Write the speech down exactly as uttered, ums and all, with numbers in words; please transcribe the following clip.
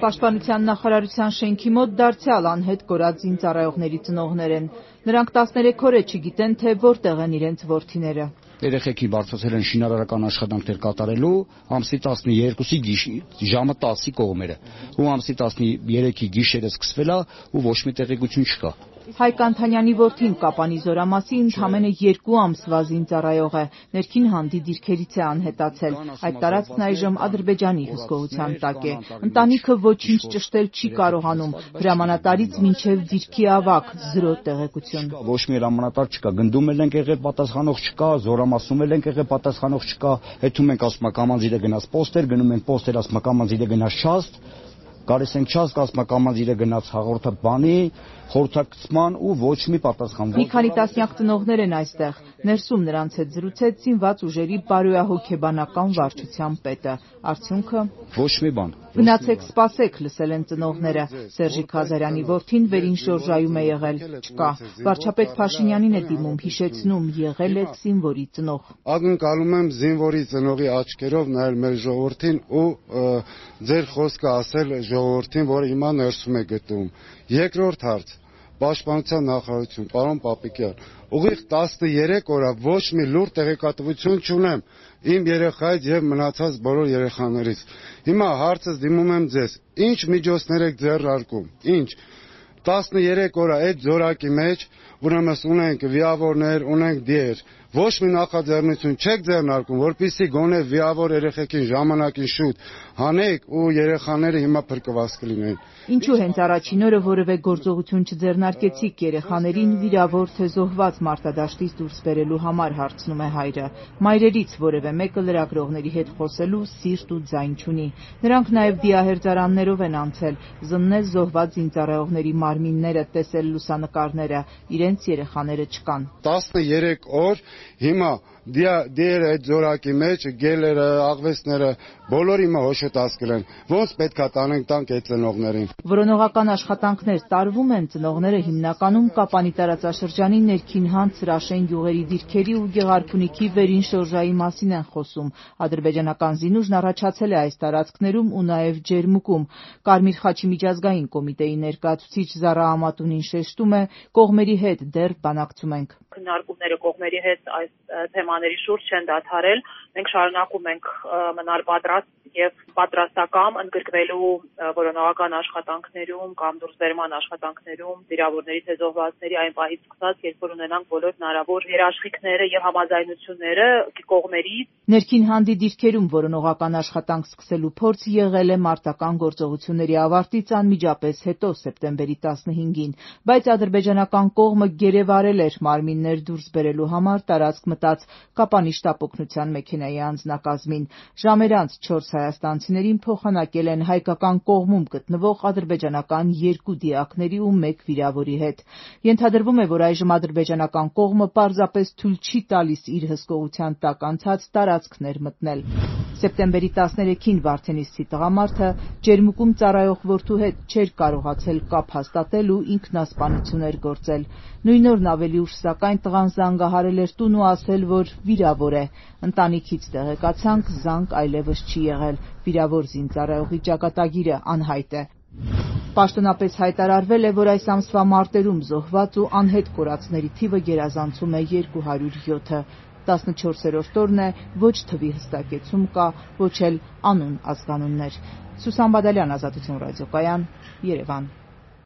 Պաշտպանության նախարարության շենքի մոտ դարձյալ անհետ կորած զինծառայողների ծնողներ են։ Նրանք տասներեք օր է չգիտեն, թե որտեղ են իրենց որդիները։ Երեխեքի բարձրացել են շինարարական աշխատանքներ կատարելու ամսի տասներկուսի ժամը տասի կողմերը, ու ամսի տասներեքի գիշերը սկսվել է ու ոչ մի տեղեկություն չկա։ Հայկ Անթանյանի որդին Կապանի Զորամասի ընդամենը երկու ամսվա զինծառայող է, ներքին հանդի դիրքերից է անհետացել։ Այդ տարածքն այժմ Ադրբեջանի հսկողության տակ է։ Ընտանիքը ոչինչ ճշտել չի կարողանում, հրամանատարից մինչև դիրքի ավագ զրո տեղեկություն։ Ոչ մի հրամանատար չկա, գնդում էլ ենք եղել պատասխանող չկա, Զորամասում էլ ենք եղել պատասխանող չկա, հետում ենք ասում կամանձիրը գնաց պոստեր, գնում ենք պոստեր, ասում կամանձիրը գնաց Շաստ, գալիս ենք Շաստ, ասում կամանձիրը գնաց հաղորդաբանի, խորհրդակցման ու ոչ մի պատասխան։ Մի քանի տասնյակ ծնողներ են այստեղ։ Ներսում նրանց հետ զրուցեց զինված ուժերի բարոյահոգեբանական վարչության պետը։ Արդյունքը ոչ մի բան։ Գնացեք սպասեք, լսել են ծնողները։ Սերժիկ Ղազարյանի որդին վերին շորժայում է եղել, չկա։ Վարչապետ Փաշինյանին է դիմում, հիշեցնում, եղել եք զինվորի ծնող։ Ակնկալում եմ զինվորի ծնողի աչքերով նայել մեր ժողովրդին ու ձեր խոսքը ասել ժողովրդին, որը հիմա ներսում է գտնվում։ Երկրորդ հարց, Պաշտպանության նախարարություն, պարոն Պապիկյան, ուղիղ տասներեք օր ոչ մի լուրջ տեղեկատվություն չունեմ իմ երեխայից եւ մնացած բոլոր երեխաներից։ Հիմա հարցս դիմում եմ ձեզ, ինչ միջոցներ եք ձեռնարկում, ինչ տասներեք օր այդ զորակի մեջ ուրեմն ունենք վիավորներ, ունենք դիեր, ոչ մի նախաձեռնություն չեք ձեռնարկում, որպեսզի գոնե վիավոր երեխեքին ժամանակին շուտ հանեք ու երեխաները հիմա փրկված կլինեն։ Ինչու հենց առաջին օրը որևէ գործողություն չձեռնարկեցիք երեխաներին վիրավոր թե զոհված մարտադաշտից դուրս բերելու համար, հարցնում է հայրը։ Մայրերից որևէ մեկը լրագրողների հետ խոսելու սիրտ ու ձայն չունի։ Նրանք նաև դիահերձարաններով են անցել, զննել զոհված զինծառայողների մարմինները, տեսել լուսանկարները, իրենց երեխաները չկան։ տասներեք օր հիմա դիերը այդ զորակի մեջ, գելերը, աղվեսները, բոլորը հիմա հոշոտած կլեն։ Ոնց պետք է տանենք տանք այդ ծնողներին։ Որոնողական աշխատանքներ տարվում են, ծնողները հիմնականում Կապանի տարածաշրջանի ներքին հանց Սրաշեն գյուղերի դիրքերի ու Գեղարքունիքի վերին շորժայի մասին են խոսում։ Ադրբեջանական զինուժն առաջացել է այս տարածքներում ու նաև Ջերմուկում։ Կարմիր խաչի միջազգային կոմիտեի ներկայացուցիչ Զարա Ամատունին շեշտում է, կողմերի հետ դեռ բանակցում ենք։ Քննարկումները կողմերի հետ այս թեմաների շուրջ չեն դադարել։ Մենք շարունակում ենք մնալ պատրաստ եւ պատրաստակամ ընդգրկվելու որոնողական աշխատանքներում կամ դուրսբերման աշխատանքներում վիրավորների թե զոհվածների այն պահից սկսած, երբ որ ունենանք բոլոր հնարավոր երաշխիքները եւ համաձայնությունները կողմերից։ Ներքին հանդի դիրքերում որոնողական աշխատանք սկսելու փորձ եղել է մարտական գործողությունների ավարտից անմիջապես հետո սեպտեմբերի տասնհինգին, բայց ադրբեջանական կողմը գերեվարել էր մարմիններ դուրս բերելու համար տարածք մտած Կապանի շտապ օգնության մեքենայի անձնակազմին։ Ժամեր անց չորս հայաստանցիներին փոխանակել են հայկական կողմում գտնվող ադրբեջանական երկու դիակների ու մեկ վիրավորի հետ։ Ենթադրվում է, որ այժմ ադրբեջանական կողմը պարզապես թույլ չի տալիս իր հսկողության տակ անցած տարածքներ մտնել։ Սեպտեմբերի տասներեքին Վարդենիսցի տղամարդը Ջերմուկում ծառայող որդու հետ չէր կարողացել կապ հաստատել ու ինքնասպանություն էր գործել։ Նույն օրն ավելի ուշ սակայն տղան զանգահարել էր տուն ու ասել, որ վիրավոր է։ Ընտանիքից տեղեկացանք, զանգ այլևս չի եղել։ Վիրավոր զինծառայողի ճակատագիրը անհայտ է։ Պաշտոնապես հայտարարվել է, որ այս ամսվա մարտերում զոհված ու անհետ կորածների թիվը գերազանցում է երկու հարյուր յոթը։ տասնչորսերորդ օրն է, ոչ թվի հստակեցում կա, ոչ էլ անուն ազգանուններ։ Սուսան Բադալյան, Ազատություն ռադիոկայան, Երևան։